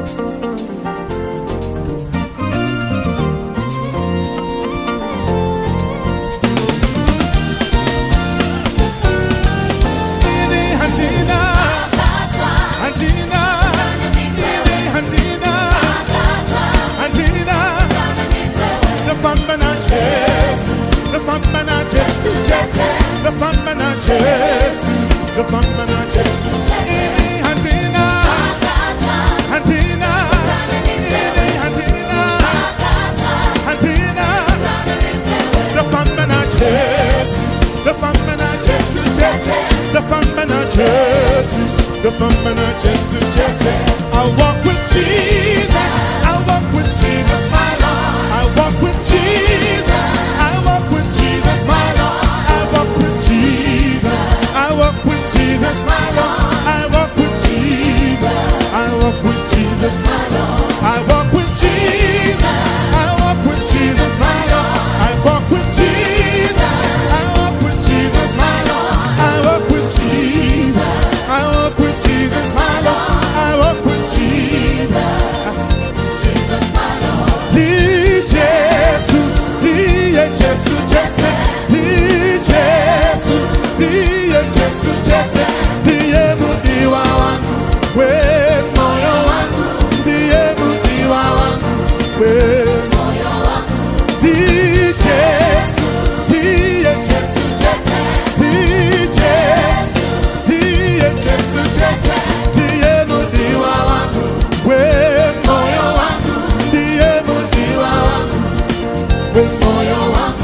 I walk with Jesus. I walk with Jesus, my Lord. I walk with Jesus. I walk with Jesus, my Lord. I walk with Jesus. I walk with Jesus, my Lord. I walk with Jesus. I walk with Jesus, my Lord. I walk with Jesus. I walk with Jesus, my Lord. I walk with Jesus. I walk with Jesus, my Lord. I walk with Jesus. I walk with Jesus, my Lord. I walk with Jesus. Jesus, my Lord. Di Jesu, di Jesu jete. Di Jesu, di Jesu jete. Di emudiwa wangu, we moyo wangu. Di emudiwa wangu, we moyo wangu. Di Jesu, di Jesu jete. Di Jesu, di Jesu jete. Di emudiwa wangu, we moyo wangu. Di emudiwa wangu, we moyo wangu.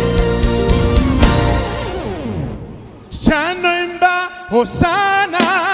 Chanoimba Hosanna.